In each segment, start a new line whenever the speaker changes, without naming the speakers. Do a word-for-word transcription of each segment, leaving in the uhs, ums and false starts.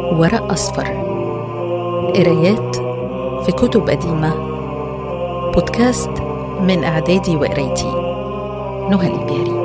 ورق أصفر. قرايات في كتب قديمة. بودكاست من إعدادي وقرايتي نهى الإبياري.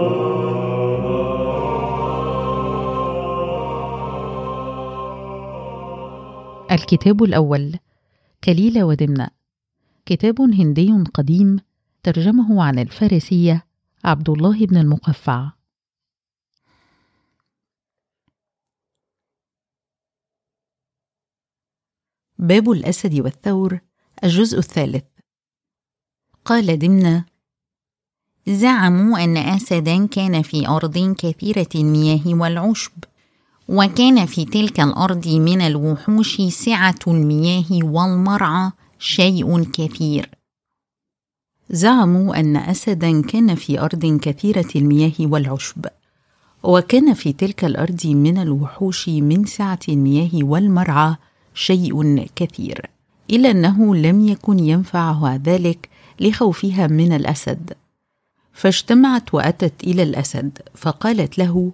الكتاب الأول كليلة ودمنة، كتاب هندي قديم ترجمه عن الفارسية عبد الله بن المقفع. باب الأسد والثور، الجزء الثالث. قال دمنة:
زعموا أن أسداً كان في أرض كثيرة المياه والعشب، وكان في تلك الأرض من الوحوش سعة المياه والمرعى شيء كثير.
زعموا أن أسداً كان في أرض كثيرة المياه والعشب، وكان في تلك الأرض من الوحوش من سعة المياه والمرعى شيء كثير، إلا أنه لم يكن ينفعها ذلك لخوفها من الأسد. فاجتمعت وأتت إلى الأسد فقالت له: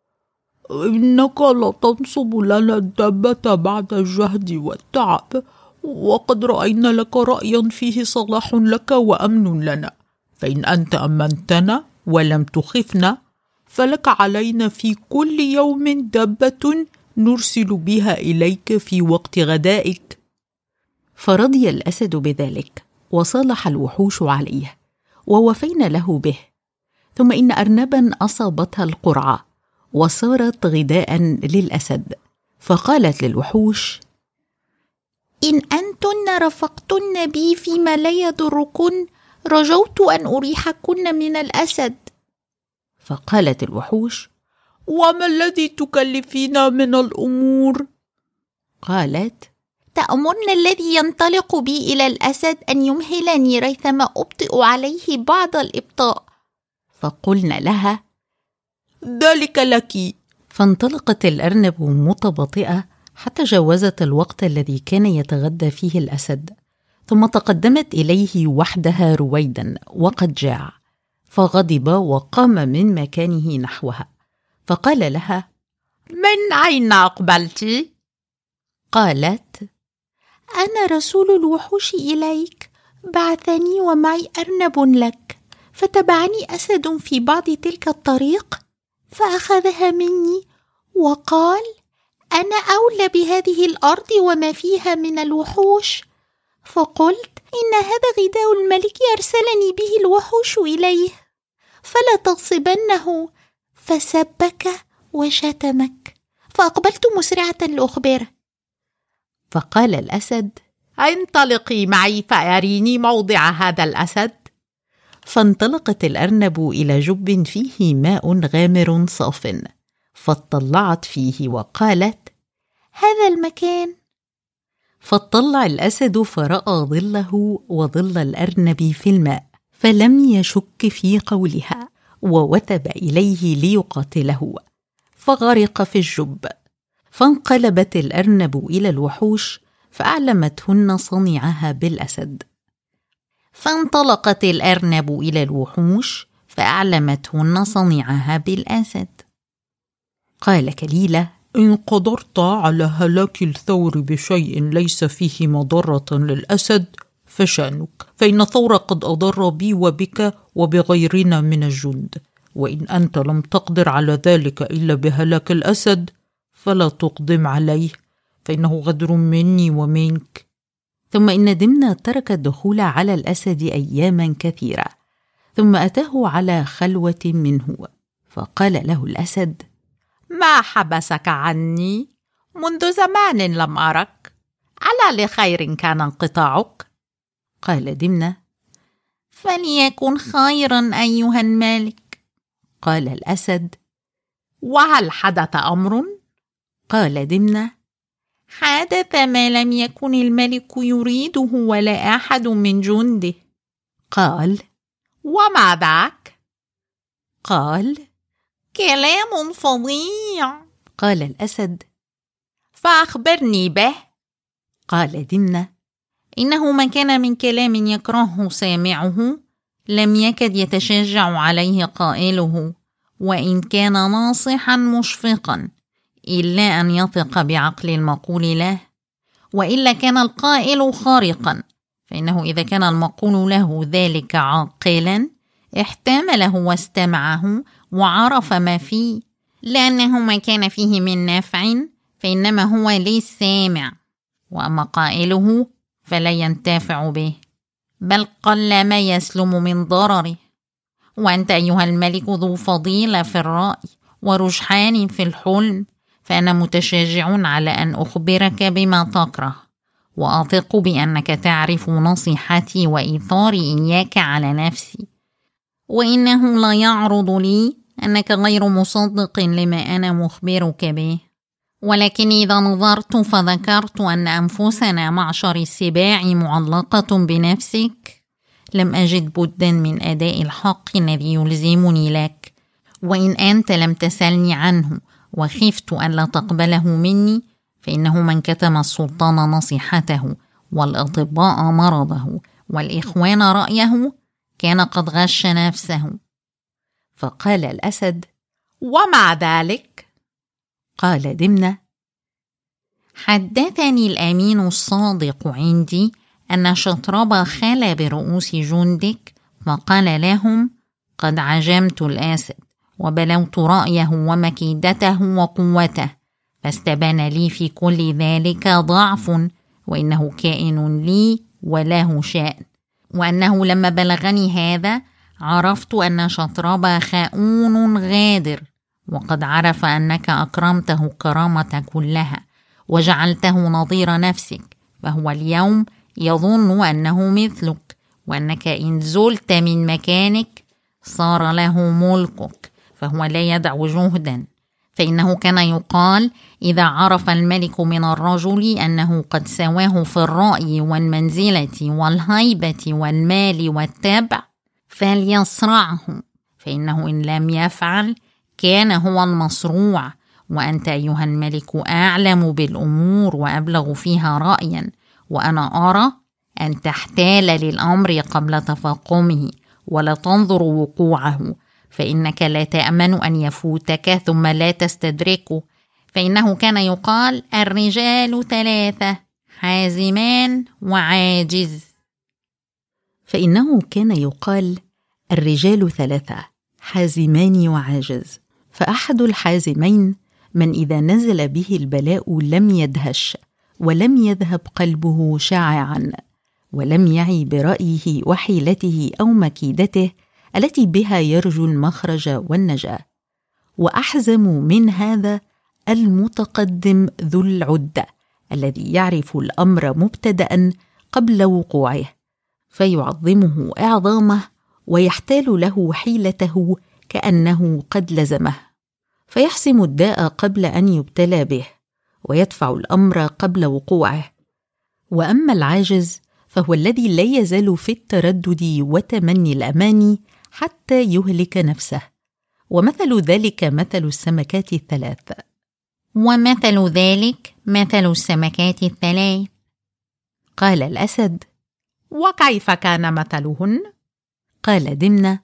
إنك لا تنصب لنا الدابة بعد الجهد والتعب، وقد رأينا لك رأيا فيه صلاح لك وأمن لنا، فإن أنت أمنتنا ولم تخفنا فلك علينا في كل يوم دابة نرسل بها إليك في وقت غدائك.
فرضي الأسد بذلك، وصالح الوحوش عليه، ووفينا له به. ثم إن أرنبا أصابتها القرعة وصارت غداء للأسد، فقالت للوحوش:
إن أنتن رفقتن بي فيما لا يضركن رجوت أن أريحكن من الأسد.
فقالت الوحوش:
وما الذي تكلفين من الأمور؟
قالت: تأمرن الذي ينطلق بي إلى الأسد أن يمهلني ريثما أبطئ عليه بعض الإبطاء.
فقلنا لها:
ذلك لك.
فانطلقت الأرنب متباطئة حتى جاوزت الوقت الذي كان يتغدى فيه الأسد، ثم تقدمت إليه وحدها رويدا وقد جاع، فغضب وقام من مكانه نحوها، فقال لها:
من أين أقبلت؟
قالت:
أنا رسول الوحوش إليك، بعثني ومعي أرنب لك، فتبعني أسد في بعض تلك الطريق فأخذها مني وقال: أنا أولى بهذه الأرض وما فيها من الوحوش. فقلت: إن هذا غداء الملك أرسلني به الوحوش إليه، فلا تغصبنه. فسبك وشتمك، فأقبلت مسرعة لأخبره.
فقال الأسد:
انطلقي معي فأريني موضع هذا الأسد.
فانطلقت الأرنب إلى جب فيه ماء غامر صاف، فاطلعت فيه وقالت:
هذا المكان.
فاطلع الأسد فرأى ظله وظل الأرنب في الماء، فلم يشك في قولها، ووثب إليه ليقاتله، فغرق في الجب. فانقلبت الأرنب إلى الوحوش فأعلمتهن صنيعها بالأسد.
فانطلقت الأرنب إلى الوحوش فأعلمتهن صنيعها بالأسد.
قال كليلة:
إن قدرت على هلاك الثور بشيء ليس فيه مضرة للأسد فشأنك، فإن الثور قد أضر بي وبك وبغيرنا من الجند، وإن أنت لم تقدر على ذلك إلا بهلاك الأسد فلا تقدم عليه، فإنه غدر مني ومنك.
ثم إن دمنة ترك الدخول على الأسد أياما كثيرة، ثم أتاه على خلوة منه، فقال له الأسد:
ما حبسك عني؟ منذ زمان لم أرك، على لخير كان انقطاعك؟
قال دمنة:
فليكن خيرا أيها الملك.
قال الأسد:
وهل حدث أمر؟
قال دمنة:
حدث ما لم يكن الملك يريده ولا أحد من جنده.
قال:
وما ذاك؟
قال:
كلام فظيع.
قال الأسد:
فأخبرني به.
قال دمنة:
إنه ما كان من كلام يكرهه سامعه لم يكد يتشجع عليه قائله، وإن كان ناصحا مشفقا، إلا أن يثق بعقل المقول له، وإلا كان القائل خارقا، فإنه إذا كان المقول له ذلك عاقلا احتمله واستمعه وعرف ما فيه، لأنه ما كان فيه من نفع فإنما هو للسامع، وأما قائله فلا ينتفع به، بل قل ما يسلم من ضرره. وأنت أيها الملك ذو فضيلة في الرأي ورجحان في الحلم، فأنا متشجع على أن أخبرك بما تكره، وأثق بأنك تعرف نصيحتي وإيثاري إياك على نفسي، وإنه لا يعرض لي أنك غير مصدق لما أنا مخبرك به. ولكن إذا نظرت فذكرت أن أنفسنا معشر السباع معلقة بنفسك، لم أجد بدا من أداء الحق الذي يلزمني لك، وإن أنت لم تسلني عنه وخفت أن لا تقبله مني، فإنه من كتم السلطان نصيحته والأطباء مرضه والإخوان رأيه كان قد غش نفسه.
فقال الأسد: ومع ذلك؟
قال دمنة: حدثني الأمين الصادق عندي أن شطربة خلى برؤوس جندك فقال لهم: قد عجمت الأسد وبلوت رأيه ومكيدته وقوته، فاستبان لي في كل ذلك ضعف، وإنه كائن لي وله شأن، وأنه لما بلغني هذا عرفت أن شطربة خائون غادر، وقد عرف أنك أكرمته كرامة كلها وجعلته نظير نفسك، فهو اليوم يظن أنه مثلك، وأنك إن زلت من مكانك صار له ملكك، فهو لا يدع جهدا، فإنه كان يقال: إذا عرف الملك من الرجل أنه قد سواه في الرأي والمنزلة والهيبة والمال والتبع فليصرعه، فإنه إن لم يفعل كان هو المصروع. وأنت أيها الملك أعلم بالأمور وأبلغ فيها رأيا، وأنا أرى أن تحتال للأمر قبل تفاقمه ولا تنظر وقوعه، فإنك لا تأمن أن يفوتك ثم لا تستدركه، فإنه كان يقال: الرجال ثلاثة، حازمان وعاجز.
فإنه كان يقال: الرجال ثلاثة، حازمان وعاجز، فأحد الحازمين من إذا نزل به البلاء لم يدهش ولم يذهب قلبه شاععا، ولم يعي برأيه وحيلته أو مكيدته التي بها يرجو المخرج والنجاة. وأحزم من هذا المتقدم ذو العدة الذي يعرف الأمر مبتدأ قبل وقوعه، فيعظمه إعظامه ويحتال له حيلته كأنه قد لزمه، فيحسم الداء قبل أن يبتلى به، ويدفع الأمر قبل وقوعه. وأما العاجز فهو الذي لا يزال في التردد وتمني الأماني حتى يهلك نفسه، ومثل ذلك مثل السمكات الثلاث.
ومثل ذلك مثل السمكات الثلاث.
قال الأسد:
وكيف كان مثلهن؟
قال دمنة: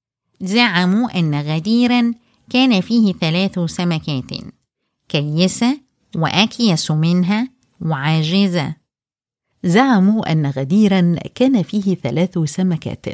زعموا أن غديرا كان فيه ثلاث سمكات، كيسة وأكيس منها وعاجزة.
زعموا أن غديرا كان فيه ثلاث سمكات،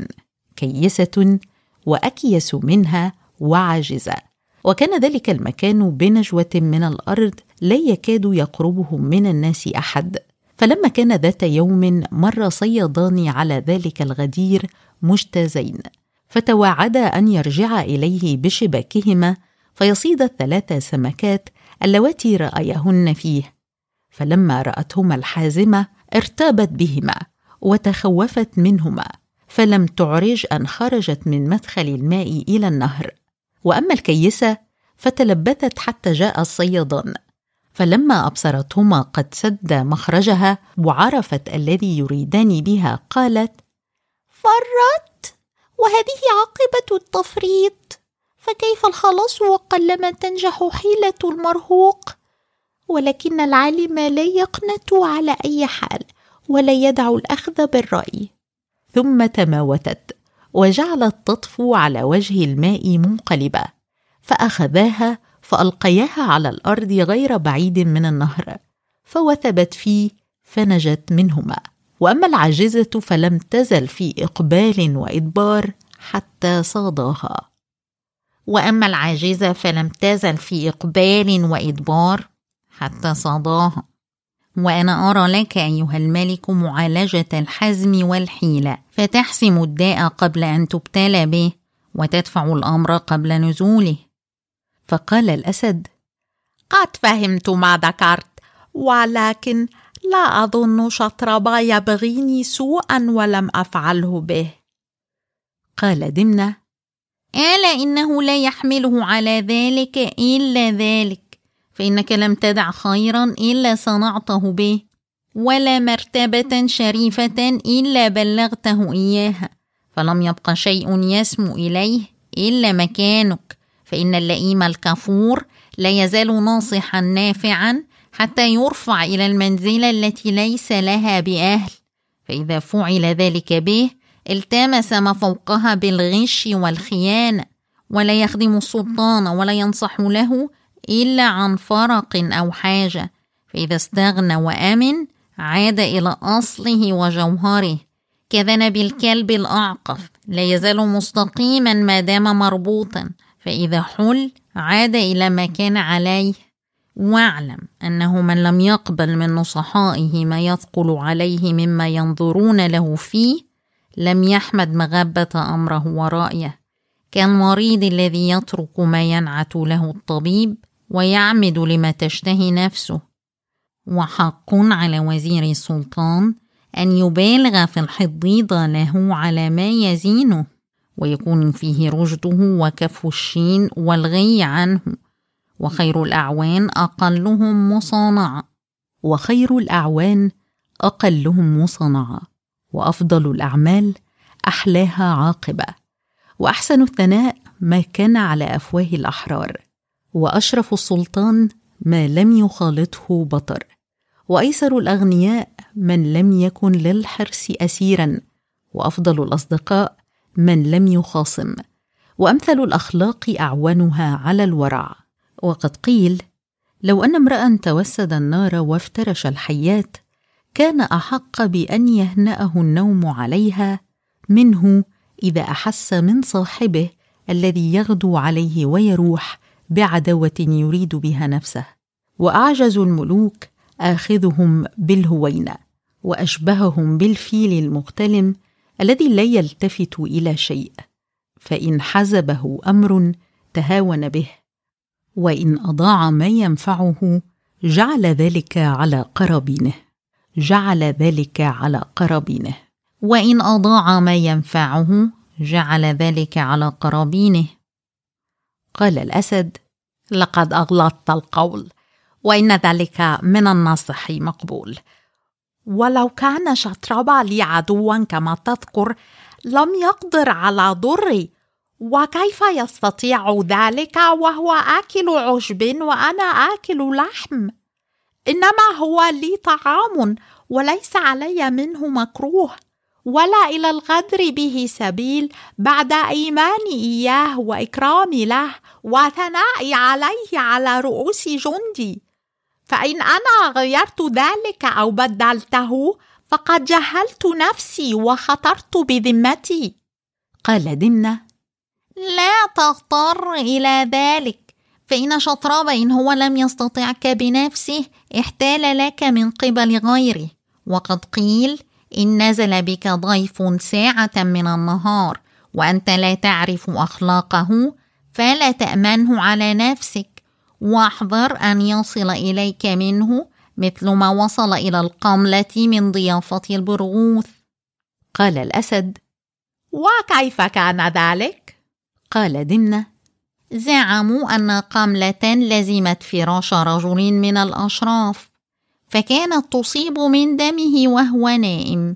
كيسة وأكيس منها وعاجزة، وكان ذلك المكان بنجوة من الأرض لا يكاد يقربهم من الناس أحد. فلما كان ذات يوم مر صيادان على ذلك الغدير مجتازين، فتواعدا أن يرجعا إليه بشباكهما فيصيد الثلاث سمكات اللواتي رأيهن فيه. فلما رأتهما الحازمة ارتابت بهما وتخوفت منهما، فلم تعرج أن خرجت من مدخل الماء إلى النهر. وأما الكيسة فتلبثت حتى جاء الصيادان، فلما أبصرتهما قد سد مخرجها وعرفت الذي يريدان بها قالت:
فرت، وهذه عاقبة التفريط، فكيف الخلاص وقلما تنجح حيلة المرهوق؟ ولكن العالم لا يقنط على أي حال ولا يدع الأخذ بالرأي.
ثم تماوتت وجعلت تطفو على وجه الماء منقلبة، فأخذاها فألقياها على الأرض غير بعيد من النهر، فوثبت فيه فنجت منهما. وأما العاجزة فلم تزل في إقبال وإدبار حتى صاداها.
وأما العاجزة فلم تزل في إقبال وإدبار حتى صاداها. وأنا أرى لك أيها الملك معالجة الحزم والحيلة، فتحسم الداء قبل أن تبتلى به، وتدفع الأمر قبل نزوله.
فقال الأسد:
قد فهمت ما ذكرت، ولكن لا أظن شطربا يبغيني سوءا ولم أفعله به.
قال دمنة:
ألا إنه لا يحمله على ذلك إلا ذلك، فإنك لم تدع خيرا إلا صنعته به، ولا مرتبة شريفة إلا بلغته إياها، فلم يبق شيء يسمو إليه إلا مكانك، فإن اللئيم الكفور لا يزال ناصحا نافعا حتى يرفع إلى المنزلة التي ليس لها بأهل، فإذا فعل ذلك به التمس ما فوقها بالغش والخيانة، ولا يخدم السلطان ولا ينصح له إلا عن فرق أو حاجة، فإذا استغنى وأمن عاد إلى أصله وجوهره، كذنب الكلب الأعقف لا يزال مستقيما ما دام مربوطا، فإذا حل عاد إلى ما كان عليه. واعلم أنه من لم يقبل من نصحائه ما يثقل عليه مما ينظرون له فيه لم يحمد مغبة أمره ورأيه، كالمريض الذي يترك ما ينعت له الطبيب ويعمد لما تشتهي نفسه. وحق على وزير السلطان أن يبالغ في الحضيض له على ما يزينه، ويكون فيه رشده وكف الشين والغي عنه، وخير الأعوان أقلهم مصانعة،
وخير الأعوان أقلهم مصانعة، وأفضل الأعمال أحلاها عاقبة، وأحسن الثناء ما كان على أفواه الأحرار، وأشرف السلطان ما لم يخالطه بطر، وأيسر الأغنياء من لم يكن للحرص أسيرا، وأفضل الأصدقاء من لم يخاصم، وأمثل الأخلاق أعونها على الورع. وقد قيل: لو أن امرأ توسد النار وافترش الحيات كان أحق بأن يهنأه النوم عليها منه إذا أحس من صاحبه الذي يغدو عليه ويروح بعدوة يريد بها نفسه. وأعجز الملوك آخذهم بالهوينة، وأشبههم بالفيل المغتلم الذي لا يلتفت إلى شيء، فإن حزبه أمر تهاون به، وإن أضاع ما ينفعه جعل ذلك على قرابينه جعل ذلك على قرابينه
وإن أضاع ما ينفعه جعل ذلك على قرابينه.
قال الأسد:
لقد أغلطت القول، وإن ذلك من الناصح مقبول، ولو كان شطربا لي عدوا كما تذكر لم يقدر على ضري، وكيف يستطيع ذلك وهو آكل عشب وأنا آكل لحم؟ إنما هو لي طعام وليس علي منه مكروه، ولا إلى الغدر به سبيل بعد إيماني إياه وإكرامي له وثنائي عليه على رؤوس جندي، فإن أنا غيرت ذلك أو بدلته فقد جهلت نفسي وخطرت بذمتي.
قال دمنة:
لا تغتر إلى ذلك، فإن شطربا إن هو لم يستطعك بنفسه احتال لك من قبل غيره، وقد قيل: إن نزل بك ضيف ساعة من النهار وأنت لا تعرف أخلاقه فلا تأمنه على نفسك، واحذر أن يصل إليك منه مثل ما وصل إلى القملة من ضيافة البرغوث.
قال الأسد:
وكيف كان ذلك؟
قال دمنة:
زعموا أن قملة لزمت فراش رجل من الأشراف فكانت تصيب من دمه وهو نائم.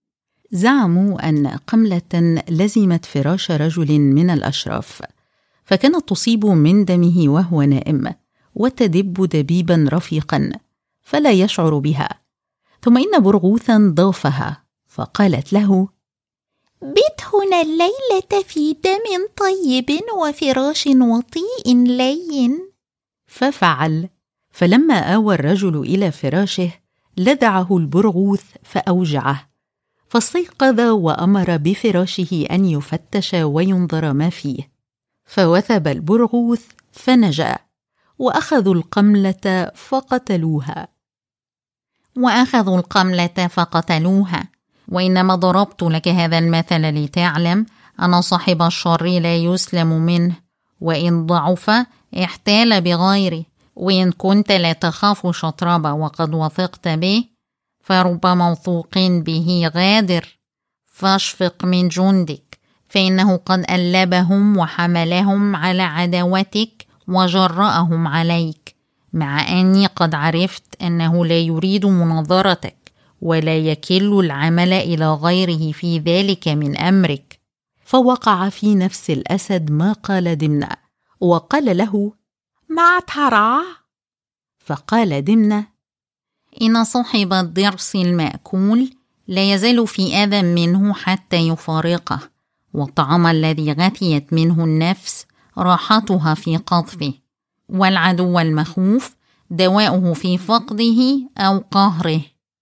زعموا أن قملة لزمت فراش رجل من الأشراف فكانت تصيب من دمه وهو نائم، وتدب دبيبا رفيقا فلا يشعر بها. ثم إن برغوثا ضافها فقالت له:
بت هنا الليلة في دم طيب وفراش وطيء لين.
ففعل. فلما آوى الرجل إلى فراشه لدعه البرغوث فأوجعه، فاستيقظ وأمر بفراشه أن يفتش وينظر ما فيه، فوثب البرغوث فنجا، وأخذوا القملة فقتلوها.
وأخذوا القملة فقتلوها. وإنما ضربت لك هذا المثل لتعلم أن صاحب الشر لا يسلم منه، وإن ضعف احتال بغيره. وإن كنت لا تخاف شطربة وقد وثقت به، فرب موثوق به غادر، فاشفق من جندك، فإنه قد ألبهم وحملهم على عداوتك وجرأهم عليك، مع أني قد عرفت أنه لا يريد مناظرتك ولا يكل العمل إلى غيره في ذلك من أمرك.
فوقع في نفس الأسد ما قال دمنة، وقال له:
ما ترى؟
فقال دمنة:
إن صاحب الضرس المأكول لا يزال في أذى منه حتى يفارقه، والطعام الذي غثيت منه النفس راحتها في قطفه، والعدو المخوف دواؤه في فقده أو قهره.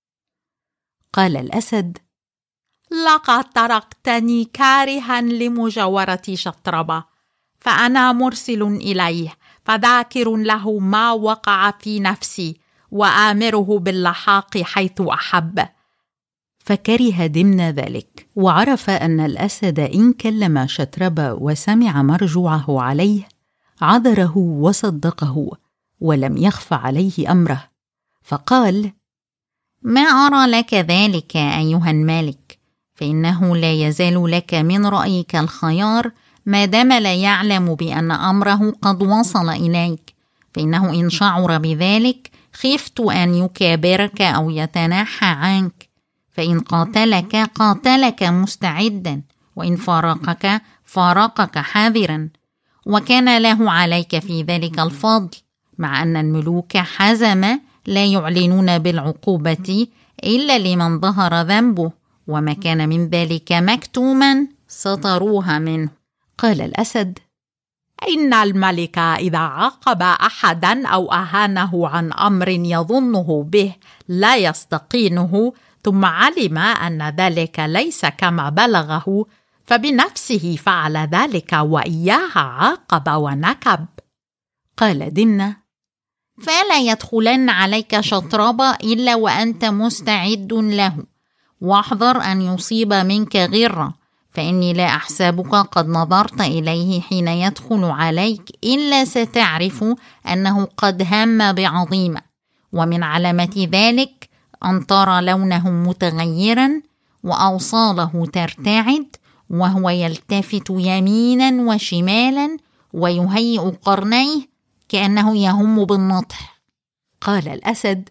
قال الأسد:
لقد تركتني كارها لمجاورة شطربة، فأنا مرسل إليه فذاكر له ما وقع في نفسي، وآمره باللحاق حيث أحب.
فكره دمنة ذلك، وعرف أن الأسد إن كلم شطربة وسمع مرجوعه عليه عذره وصدقه، ولم يخف عليه أمره، فقال:
ما أرى لك ذلك أيها الملك، فإنه لا يزال لك من رأيك الخيار ما دام لا يعلم بأن أمره قد وصل إليك، فإنه إن شعر بذلك خفت أن يكابرك أو يتنحى عنك، فإن قاتلك قاتلك مستعدا، وإن فارقك فارقك حذرا، وكان له عليك في ذلك الفضل، مع أن الملوك حزم لا يعلنون بالعقوبة إلا لمن ظهر ذنبه، وما كان من ذلك مكتوما ستروها منه.
قال الأسد:
إن الملك إذا عاقب أحدا أو أهانه عن أمر يظنه به لا يستقينه، ثم علم أن ذلك ليس كما بلغه، فبنفسه فعل ذلك وإياها عاقب ونكب.
قال دمنة:
فلا يدخلن عليك شطربة إلا وأنت مستعد له، واحذر أن يصيب منك غرة، فإني لا أحسبك قد نظرت إليه حين يدخل عليك إلا ستعرف أنه قد هم بعظيمة، ومن علامة ذلك أن ترى لونه متغيرا وأوصاله ترتعد، وهو يلتفت يمينا وشمالا ويهيئ قرنيه كأنه يهم بالنطح.
قال الأسد: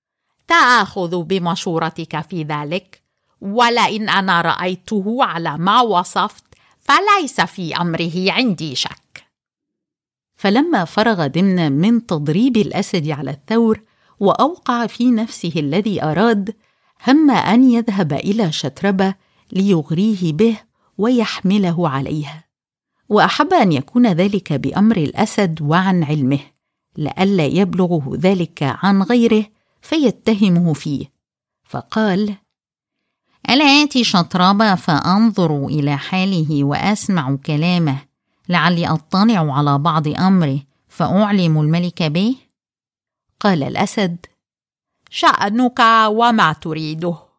تأخذ بمشورتك في ذلك، ولئن أنا رأيته على ما وصفت فليس في أمره عندي شك.
فلما فرغ دمنة من تضريب الأسد على الثور وأوقع في نفسه الذي أراد، هم أن يذهب إلى شطربة ليغريه به ويحمله عليه، وأحب أن يكون ذلك بأمر الأسد وعن علمه، لئلا يبلغه ذلك عن غيره فيتهمه فيه، فقال:
ألا آتي شطربة فأنظر إلى حاله وأسمع كلامه، لعلي أطلع على بعض أمره فأعلم الملك به؟
قال الأسد:
شأنك وما تريده.